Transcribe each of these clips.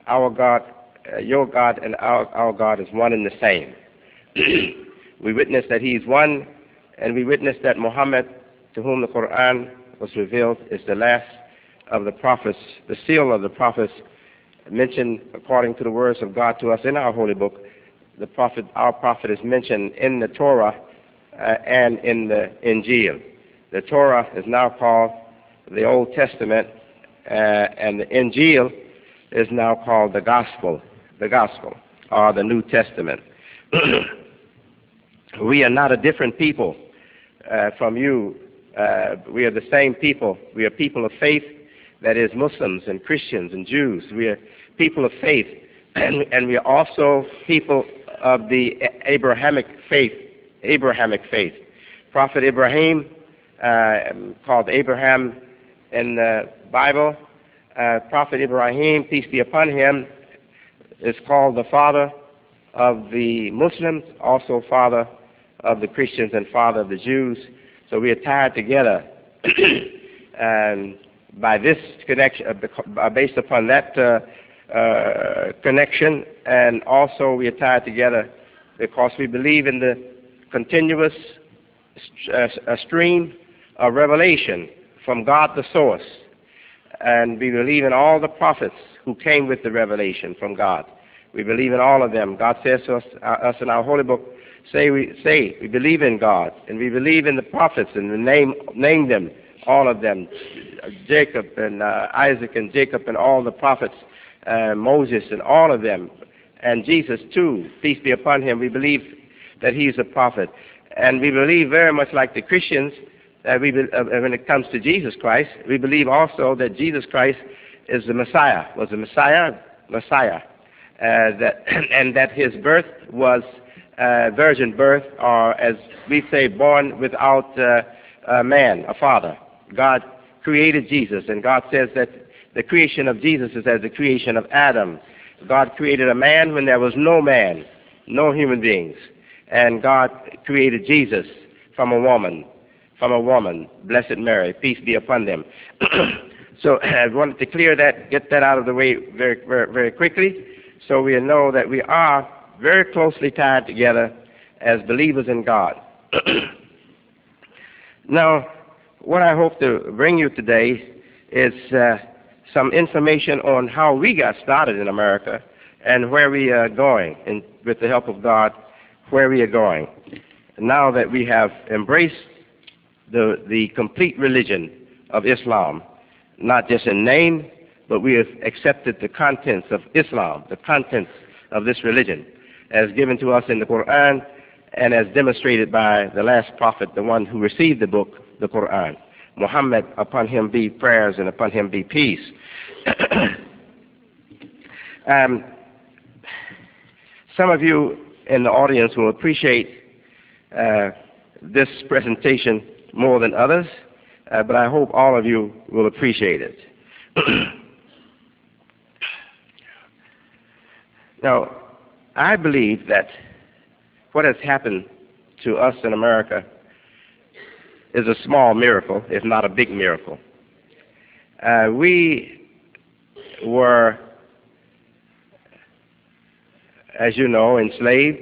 our God, your God, and our God is one and the same. We witness that He is one, and we witness that Muhammad, to whom the Quran was revealed, is the last of the prophets, the seal of the prophets mentioned according to the words of God to us in our holy book. The prophet, our prophet, is mentioned in the Torah and in the Injil. The Torah is now called the Old Testament, and the Injil is now called the Gospel, or the New Testament. We are not a different people from you. We are the same people. We are people of faith, that is Muslims and Christians and Jews. We are people of faith, and we are also people of the Abrahamic faith. Prophet Ibrahim, called Abraham in the Bible, Prophet Ibrahim, peace be upon him, is called the father of the Muslims, also father of the Christians and father of the Jews. So we are tied together and by this connection, based upon that connection, and also we are tied together because we believe in the continuous stream of revelation from God the source, and we believe in all the prophets who came with the revelation from God. We believe in all of them. God says to us in our holy book, we believe in God, and we believe in the prophets, and we name them, all of them, Jacob and Isaac and Jacob and all the prophets, Moses and all of them, and Jesus too, peace be upon him. We believe that he is a prophet, and we believe very much like the Christians that when it comes to Jesus Christ, we believe also that Jesus Christ is the Messiah, was the Messiah, and that his birth was virgin birth, or as we say, born without a man, a father. God created Jesus, and God says that the creation of Jesus is as the creation of Adam. God created a man when there was no man, no human beings, and God created Jesus from a woman, Blessed Mary, peace be upon them. So I wanted to clear that, get that out of the way very, very, very quickly, so we know that we are very closely tied together as believers in God. Now, what I hope to bring you today is some information on how we got started in America and where we are going, and with the help of God, where we are going. Now that we have embraced the complete religion of Islam, not just in name, but we have accepted the contents of Islam, the contents of this religion, as given to us in the Quran and as demonstrated by the last prophet, the one who received the book, the Quran, Muhammad, upon him be prayers and upon him be peace. Some of you in the audience will appreciate this presentation more than others, but I hope all of you will appreciate it. Now, I believe that what has happened to us in America is a small miracle, if not a big miracle. We were, as you know, enslaved,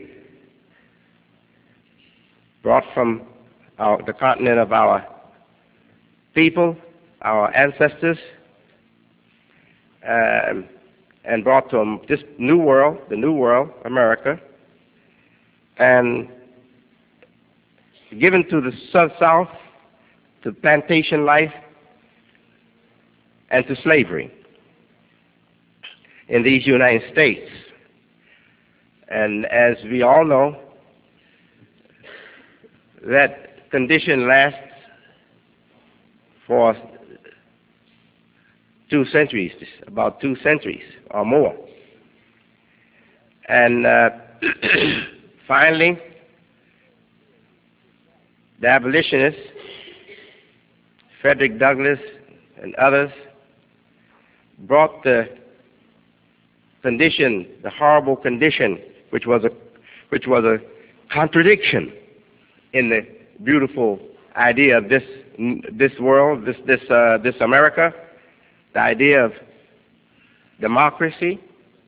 brought from the continent of our people, our ancestors, and brought to this new world, the new world, America, and given to the South, to plantation life, and to slavery in these United States. And as we all know, that condition lasts for 2 centuries, about 2 centuries or more. And finally, the abolitionists, Frederick Douglass and others, brought the condition, the horrible condition, which was a contradiction in the beautiful idea of this world, this America, the idea of democracy,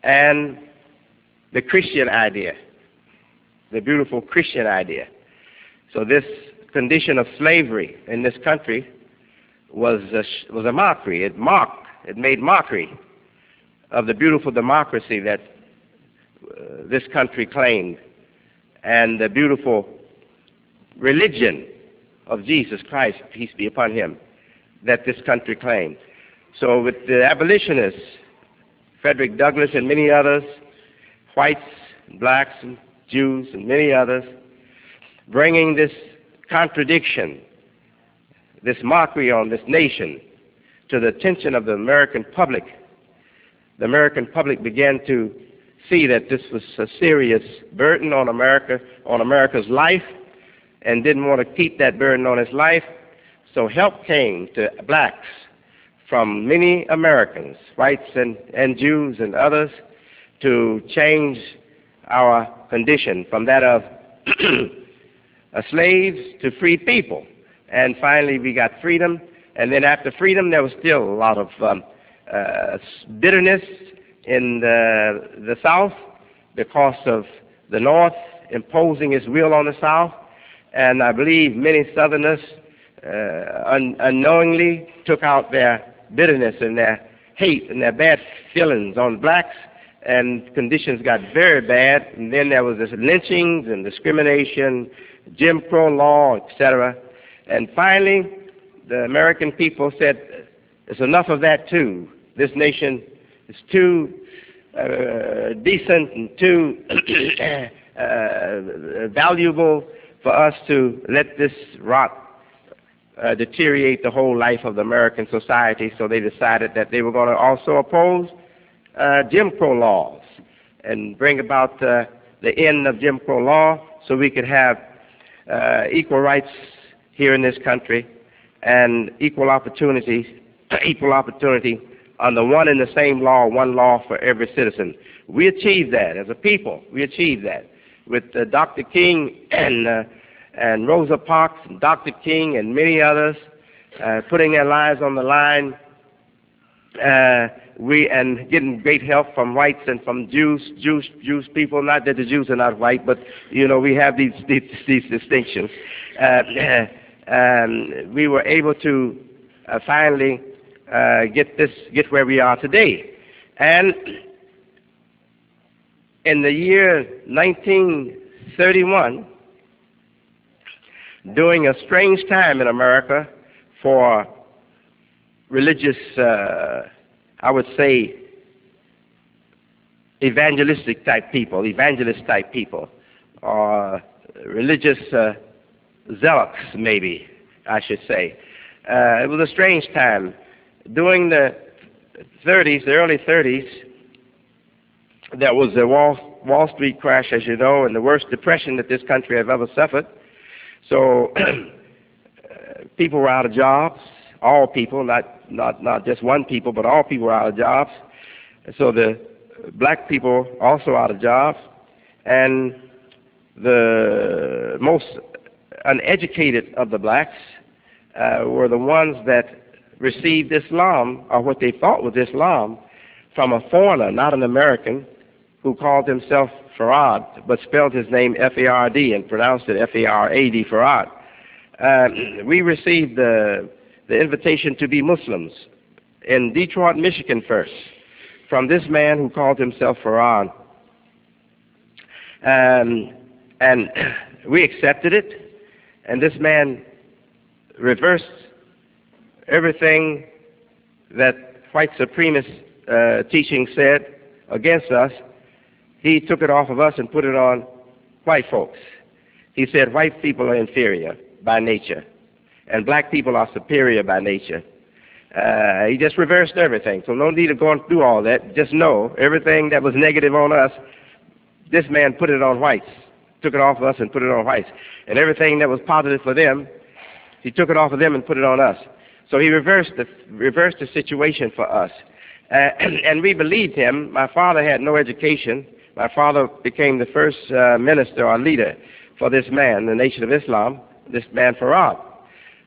and the Christian idea, the beautiful Christian idea. So this condition of slavery in this country was a mockery. It made mockery of the beautiful democracy that this country claimed, and the beautiful religion of Jesus Christ, peace be upon him, that this country claimed. So with the abolitionists, Frederick Douglass and many others, whites, blacks, and Jews, and many others, bringing this contradiction, this mockery on this nation to the attention of the American public began to see that this was a serious burden on America, on America's life, and didn't want to keep that burden on its life. So help came to blacks from many Americans, whites and Jews and others, to change our condition from that of slaves to free people. And finally we got freedom, and then after freedom there was still a lot of bitterness in the South because of the North imposing its will on the South. And I believe many Southerners unknowingly took out their bitterness and their hate and their bad feelings on blacks, and conditions got very bad. And then there was this lynchings and discrimination, Jim Crow law, etc. And finally, the American people said, "It's enough of that too. This nation is too decent and too valuable for us to let this rot deteriorate the whole life of the American society." So they decided that they were going to also oppose Jim Crow laws and bring about the end of Jim Crow law, so we could have equal rights here in this country and equal opportunity under one and the same law, one law for every citizen. We achieved that as a people. We achieved that with Dr. King and Rosa Parks and Dr. King and many others putting their lives on the line. And getting great help from whites and from Jewish people. Not that the Jews are not white, but you know, we have these distinctions. We were able to finally get where we are today. And in the year 1931, during a strange time in America for religious, I would say, evangelist type people, or religious zealots, maybe I should say. It was a strange time. During the 30s, the early 30s, there was the Wall Street crash, as you know, and the worst depression that this country has ever suffered. So people were out of jobs. All people, not just one people, but all people were out of jobs. So the black people also out of jobs, and the most uneducated of the blacks were the ones that received Islam, or what they thought was Islam, from a foreigner, not an American, who called himself Farad, but spelled his name F-A-R-D and pronounced it F-A-R-A-D, Farad. We received the invitation to be Muslims in Detroit, Michigan first, from this man who called himself Farad. And we accepted it, and this man reversed everything that white supremacist teaching said against us. He took it off of us and put it on white folks. He said white people are inferior by nature, and black people are superior by nature. He just reversed everything. So no need of going through all that. Just know everything that was negative on us, this man put it on whites, took it off of us and put it on whites. And everything that was positive for them, he took it off of them and put it on us. So he reversed the situation for us. And we believed him. My father had no education. My father became the first minister or leader for this man, the Nation of Islam, this man Farad.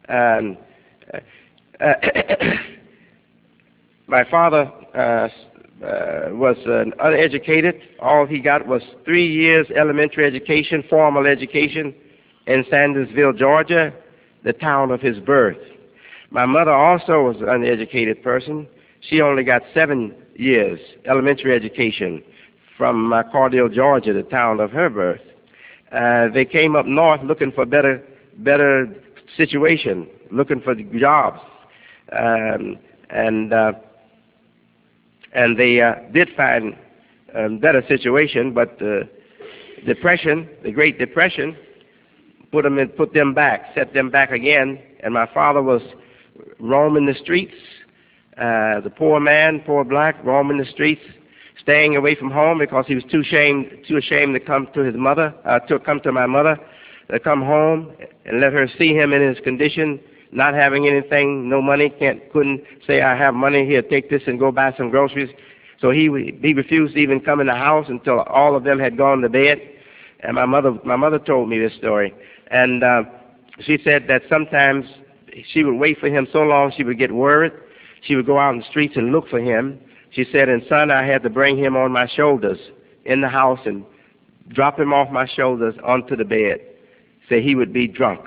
My father was uneducated. All he got was 3 years elementary education, formal education, in Sandersville, Georgia, the town of his birth. My mother also was an uneducated person. She only got 7 years elementary education from Cordell, Georgia, the town of her birth. They came up north looking for better situation, looking for jobs, and they did find better situation, but depression, the Great Depression, put them back, set them back again. And my father was roaming the streets, the poor man, poor black, roaming the streets, staying away from home because he was too ashamed to come to his mother, to come to my mother, to come home and let her see him in his condition, not having anything, no money, couldn't say, I have money here, take this and go buy some groceries. So he refused to even come in the house until all of them had gone to bed. And my mother told me this story. And she said that sometimes she would wait for him so long she would get worried. She would go out in the streets and look for him. She said, and son, I had to bring him on my shoulders in the house and drop him off my shoulders onto the bed. Say he would be drunk.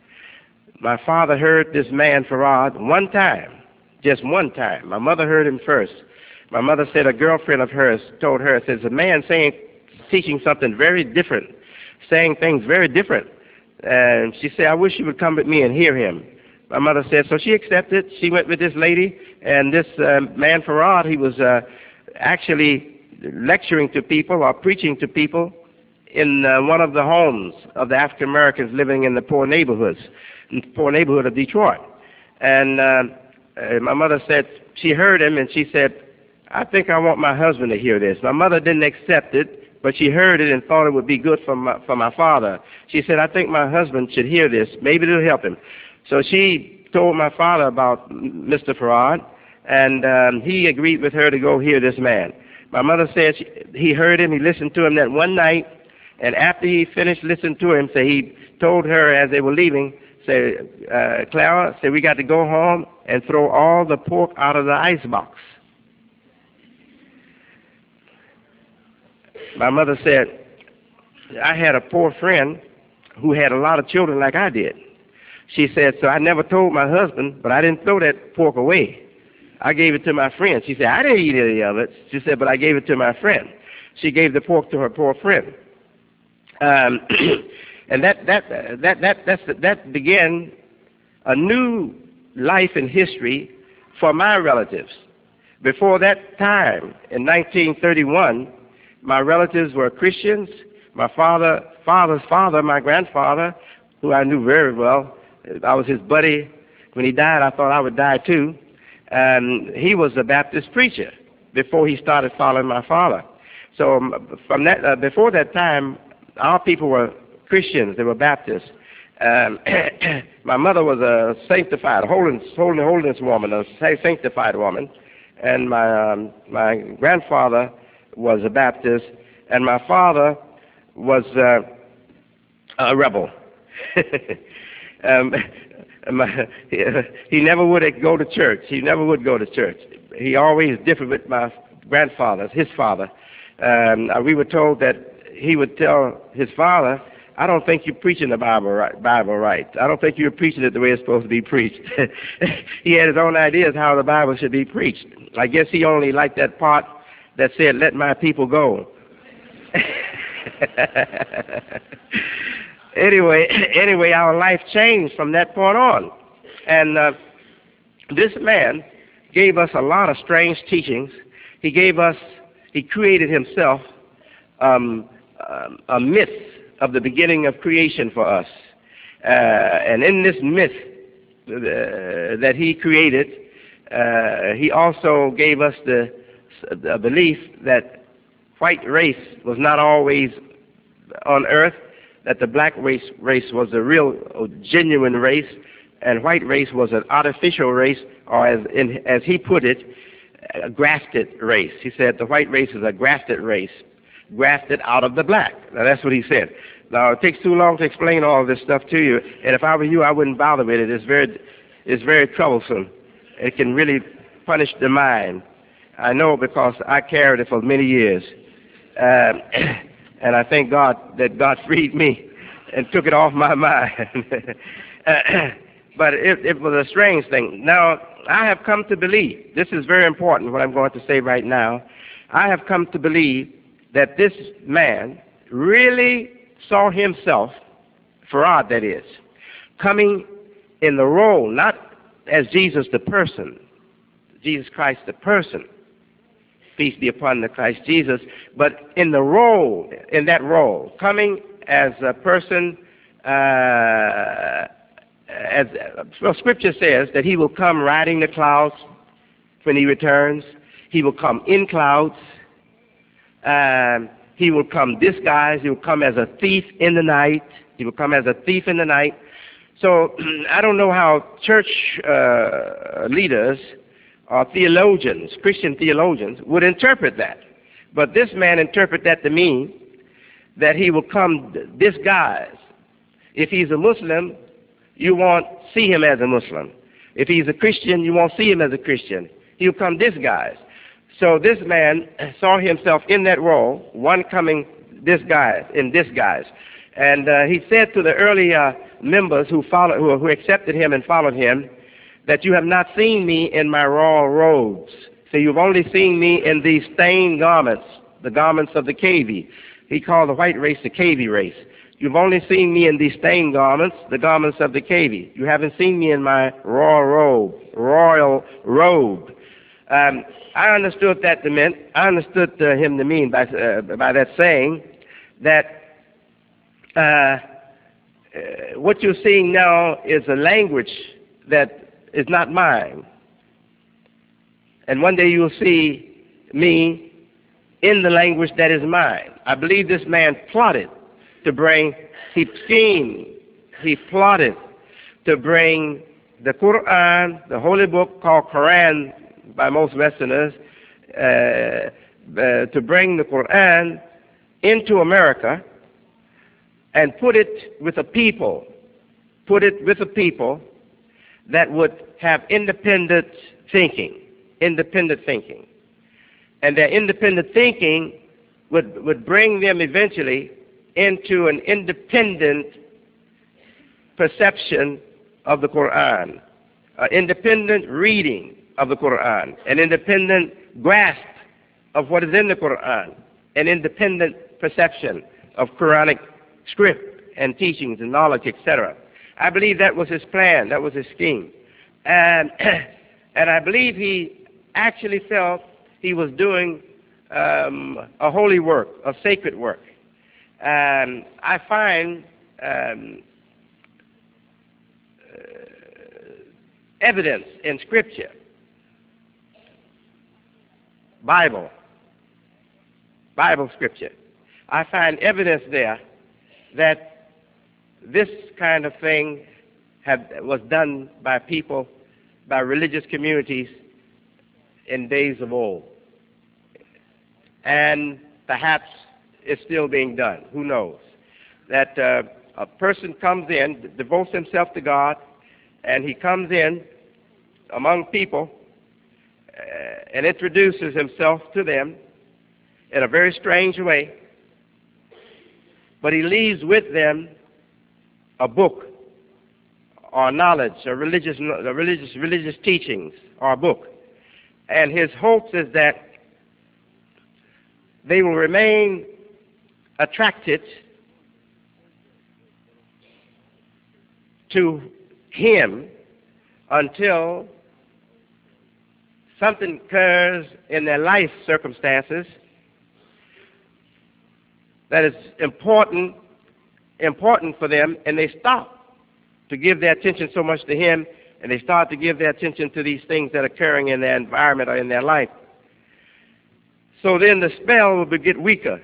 My father heard this man, Farad, one time, just one time. My mother heard him first. My mother said a girlfriend of hers told her, says, a man teaching something very different, saying things very different. And she said, I wish you would come with me and hear him. My mother said, so she accepted. She went with this lady, and this man, Farad, he was actually lecturing to people or preaching to people in one of the homes of the African Americans living in the poor neighborhood of Detroit. And my mother said, she heard him, and she said, I think I want my husband to hear this. My mother didn't accept it, but she heard it and thought it would be good for my father. She said, I think my husband should hear this. Maybe it'll help him. So she told my father about Mr. Farad, and he agreed with her to go hear this man. My mother said he heard him, he listened to him that one night, and after he finished listening to him, he told her as they were leaving, Clara, we got to go home and throw all the pork out of the icebox. My mother said, I had a poor friend who had a lot of children like I did. She said, so I never told my husband, but I didn't throw that pork away. I gave it to my friend. She said, I didn't eat any of it. She said, but I gave it to my friend. She gave the pork to her poor friend. And that began a new life in history for my relatives. Before that time, in 1931, my relatives were Christians. My father's father, my grandfather, who I knew very well, I was his buddy. When he died, I thought I would die too. And he was a Baptist preacher before he started following my father. So from that, before that time, our people were Christians. They were Baptists. My mother was a sanctified, holiness woman, a sanctified woman, and my grandfather was a Baptist, and my father was a rebel. He never would go to church. He never would go to church. He always differed with my grandfather, his father. We were told that he would tell his father, I don't think you're preaching the Bible right. I don't think you're preaching it the way it's supposed to be preached. He had his own ideas how the Bible should be preached. I guess he only liked that part that said, let my people go. Anyway, our life changed from that point on. And this man gave us a lot of strange teachings. He created himself a myth of the beginning of creation for us. And in this myth that he created, he also gave us the belief that white race was not always on earth, that the black race was a real, genuine race, and white race was an artificial race, or as he put it, a grafted race. He said the white race is a grafted race, grafted out of the black. Now that's what he said. Now it takes too long to explain all this stuff to you, and if I were you, I wouldn't bother with it. It's very troublesome. It can really punish the mind. I know because I carried it for many years. And I thank God that God freed me and took it off my mind. But it was a strange thing. Now, I have come to believe, this is very important, what I'm going to say right now. I have come to believe that this man really saw himself, Farad that is, coming in the role, not as Jesus the person, Jesus Christ the person, peace be upon the Christ Jesus, but in the role, in that role, coming as a person, Scripture says that he will come riding the clouds when he returns. He will come in clouds. He will come disguised. He will come as a thief in the night. He will come as a thief in the night. So I don't know how church leaders or theologians, Christian theologians, would interpret that. But this man interpreted that to mean that he will come disguised. If he's a Muslim, you won't see him as a Muslim. If he's a Christian, you won't see him as a Christian. He'll come disguised. So this man saw himself in that role, one coming disguised, in disguise. And he said to the early members who accepted him and followed him, that you have not seen me in my royal robes. So you've only seen me in these stained garments, the garments of the Kavi. He called the white race the Kavi race. You've only seen me in these stained garments, the garments of the Kavi. You haven't seen me in my royal robe. I understood that to mean. I understood him to mean by that saying that what you're seeing now is a language that is not mine. And one day you'll see me in the language that is mine. I believe this man plotted to bring, he schemed, he plotted to bring the Quran, the holy book called Quran by most Westerners, to bring the Quran into America and put it with a people that would have independent thinking. And their independent thinking would bring them eventually into an independent perception of the Quran, an independent reading of the Quran, an independent grasp of what is in the Quran, an independent perception of Quranic script and teachings and knowledge, etc. I believe that was his plan, that was his scheme. And I believe he actually felt he was doing a holy work, a sacred work. I find evidence in Scripture, Bible Scripture. I find evidence there that this kind of thing was done by people, by religious communities in days of old. And perhaps it's still being done. Who knows? That a person comes in, devotes himself to God, and he comes in among people and introduces himself to them in a very strange way, but he leaves with them a book or knowledge or religious teachings or a book. And his hopes is that they will remain attracted to him until something occurs in their life circumstances that is important for them, and they stop to give their attention so much to him, and they start to give their attention to these things that are occurring in their environment or in their life. So then the spell will get weaker.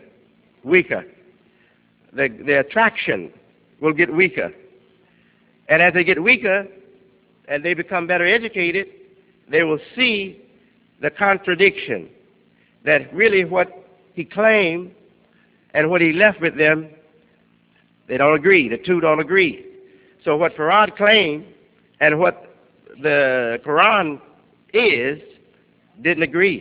The attraction will get weaker. And as they get weaker and they become better educated, they will see the contradiction, that really what he claimed and what he left with them, they don't agree. The two don't agree. So what Farad claimed and what the Quran is didn't agree.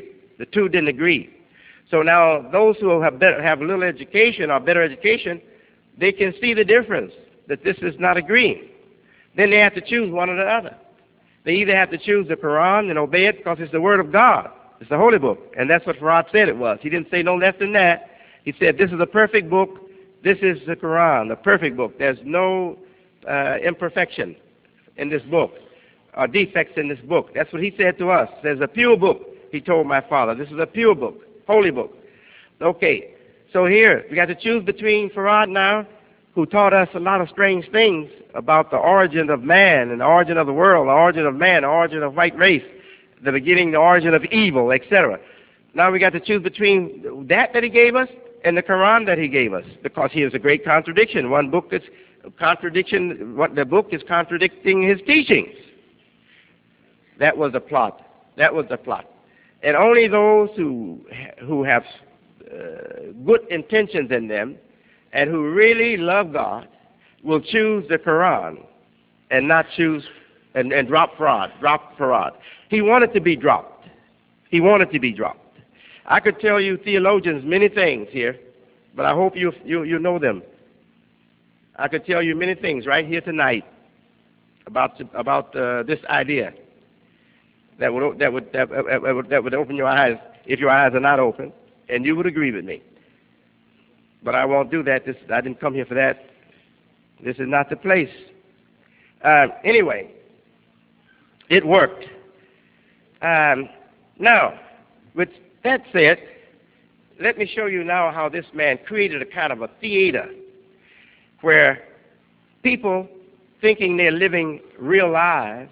The two didn't agree. So now those who have little education or better education, they can see the difference, that this is not agreeing. Then they have to choose one or the other. They either have to choose the Quran and obey it because it's the Word of God. It's the Holy Book. And that's what Farad said it was. He didn't say no less than that. He said this is a perfect book. This is the Quran, the perfect book. There's no imperfection in this book, or defects in this book. That's what he said to us. There's a pure book, he told my father. This is a pure book, holy book. Okay, so here, we got to choose between Farad now, who taught us a lot of strange things about the origin of man and the origin of the world, the origin of man, the origin of white race, the beginning, the origin of evil, etc. Now we got to choose between that he gave us and the Quran that he gave us, because he is a great contradiction. One book is contradiction, the book is contradicting his teachings. That was the plot. That was the plot. And only those who have good intentions in them and who really love God will choose the Quran and not choose and drop Farad. He wanted to be dropped. He wanted to be dropped. I could tell you theologians many things here, but I hope you know them. I could tell you many things right here tonight about this idea that would open your eyes if your eyes are not open, and you would agree with me. But I won't do that. I didn't come here for that. This is not the place. Anyway, it worked. Now, with that said, let me show you now how this man created a kind of a theater where people, thinking they're living real lives,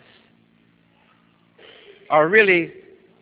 are really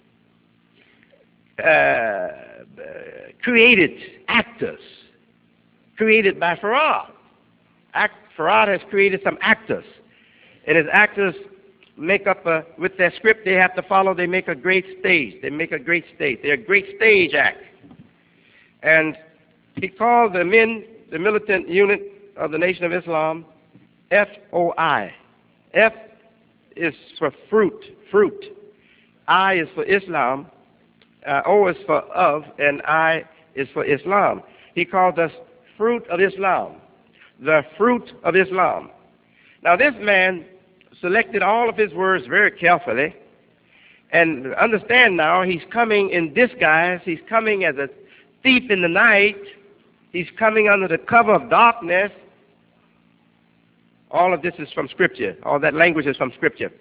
created actors, created by Farad. Farad has created some actors, and his actors make up with their script they have to follow. They make a great stage. They're a great stage act. And he called the militant unit of the Nation of Islam, FOI. F is for fruit. I is for Islam. O is for of, and I is for Islam. He called us fruit of Islam. The fruit of Islam. Now this man selected all of his words very carefully, and understand now he's coming in disguise. He's coming as a thief in the night. He's coming under the cover of darkness. All of this is from Scripture. All that language is from Scripture.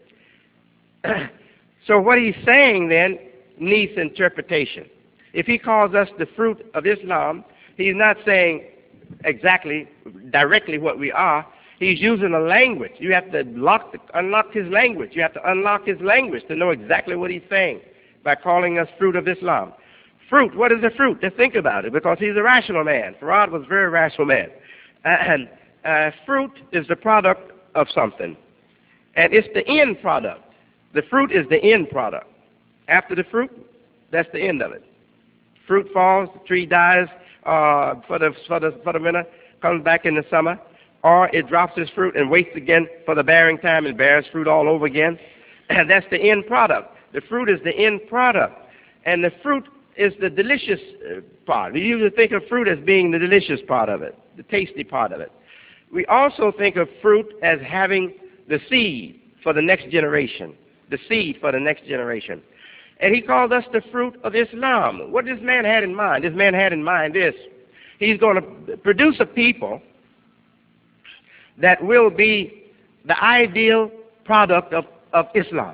So what he's saying then needs interpretation. If he calls us the fruit of Islam, he's not saying directly what we are. He's using a language. You have to unlock his language. You have to unlock his language to know exactly what he's saying by calling us fruit of Islam. Fruit, what is a fruit? Just think about it, because he's a rational man. Farad was a very rational man. And fruit is the product of something. And it's the end product. The fruit is the end product. After the fruit, that's the end of it. Fruit falls, the tree dies for the winter, comes back in the summer, or it drops its fruit and waits again for the bearing time and bears fruit all over again. And that's the end product. The fruit is the end product. And the fruit is the delicious part. We usually think of fruit as being the delicious part of it, the tasty part of it. We also think of fruit as having the seed for the next generation. The seed for the next generation. And he called us the fruit of Islam. What this man had in mind? This man had in mind this. He's going to produce a people that will be the ideal product of Islam.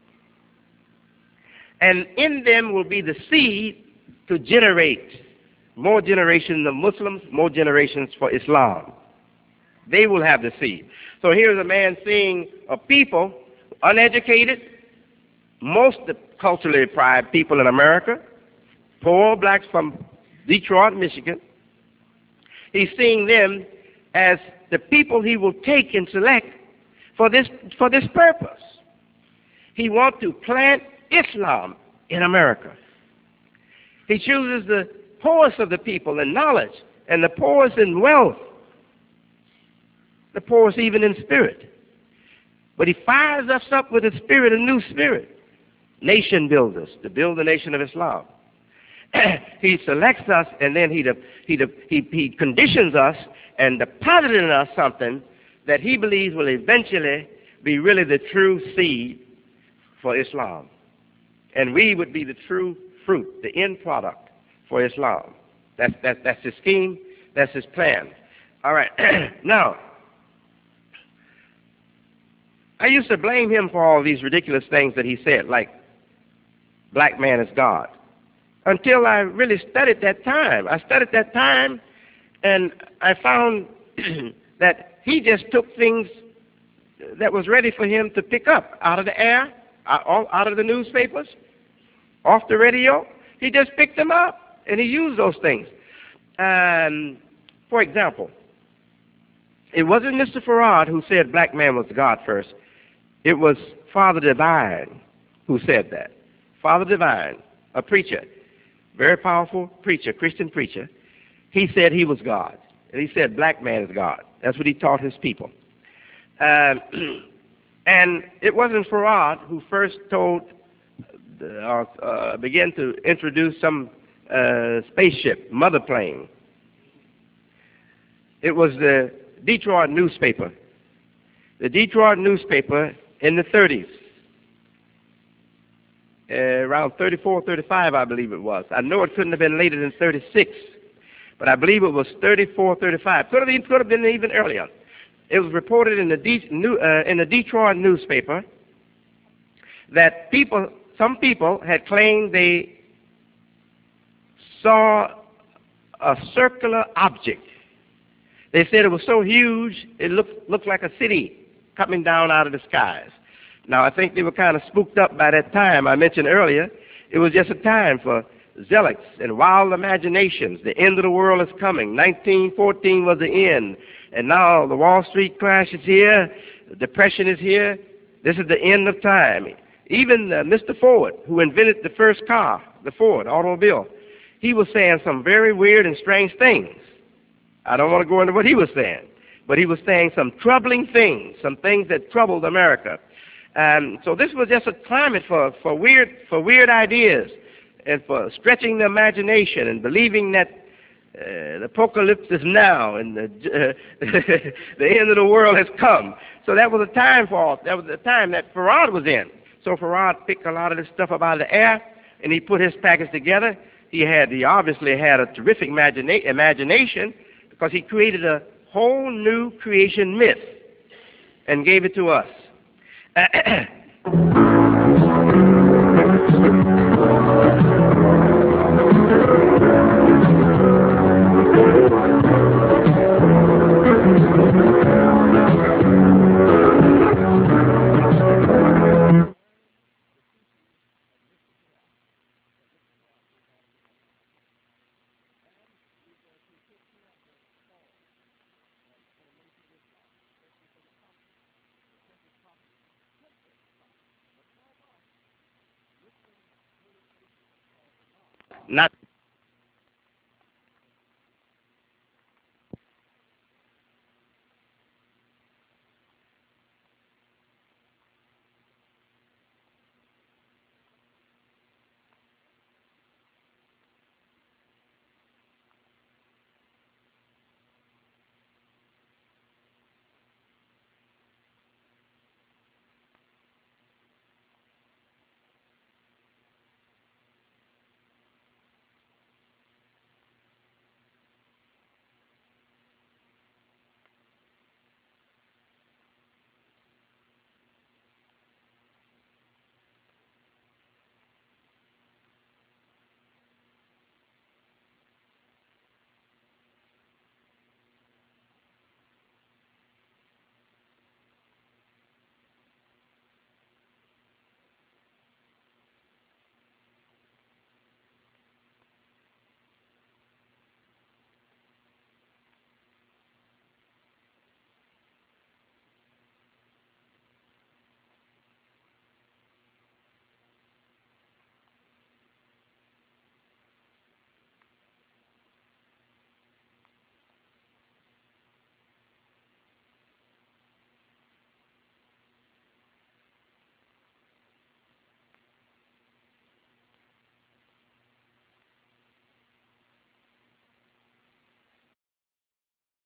And in them will be the seed to generate more generations of Muslims, more generations for Islam. They will have the seed. So here's a man seeing a people, uneducated, most culturally deprived people in America, poor blacks from Detroit, Michigan. He's seeing them as the people he will take and select for this purpose. He wants to plant Islam in America. He chooses the poorest of the people in knowledge and the poorest in wealth, the poorest even in spirit. But he fires us up with a spirit, a new spirit. Nation builders, to build the nation of Islam. he selects us, and then he conditions us and deposited in us something that he believes will eventually be really the true seed for Islam. And we would be the true fruit, the end product for Islam. That's his scheme. That's his plan. All right. Now, I used to blame him for all these ridiculous things that he said, like black man is God, until I really studied that time. I studied that time, and I found that he just took things that was ready for him to pick up out of the air, out of the newspapers, off the radio. He just picked them up, and he used those things. For example, it wasn't Mr. Farad who said black man was God first. It was Father Divine who said that. Father Divine, a preacher, very powerful preacher, Christian preacher. He said he was God, and he said black man is God. That's what he taught his people. And it wasn't Farad who first began to introduce some spaceship, mother plane. It was the Detroit newspaper. The Detroit newspaper in the 30s, around 34, 35, I believe it was. I know it couldn't have been later than 36, but I believe it was 34, 35. Could have been even earlier. It was reported in the Detroit newspaper that some people had claimed they saw a circular object. They said it was so huge it looked like a city coming down out of the skies. Now, I think they were kind of spooked up by that time I mentioned earlier. It was just a time for zealots and wild imaginations. The end of the world is coming. 1914 was the end. And now the Wall Street crash is here. The Depression is here. This is the end of time. Even Mr. Ford, who invented the first car, the Ford automobile, he was saying some very weird and strange things. I don't want to go into what he was saying, but he was saying some troubling things, some things that troubled America. So this was just a climate for weird ideas and for stretching the imagination and believing that the apocalypse is now and the end of the world has come. So that was the time that Farad was in. So Farad picked a lot of this stuff up out of the air, and he put his package together. He obviously had a terrific imagination, because he created a whole new creation myth and gave it to us. Not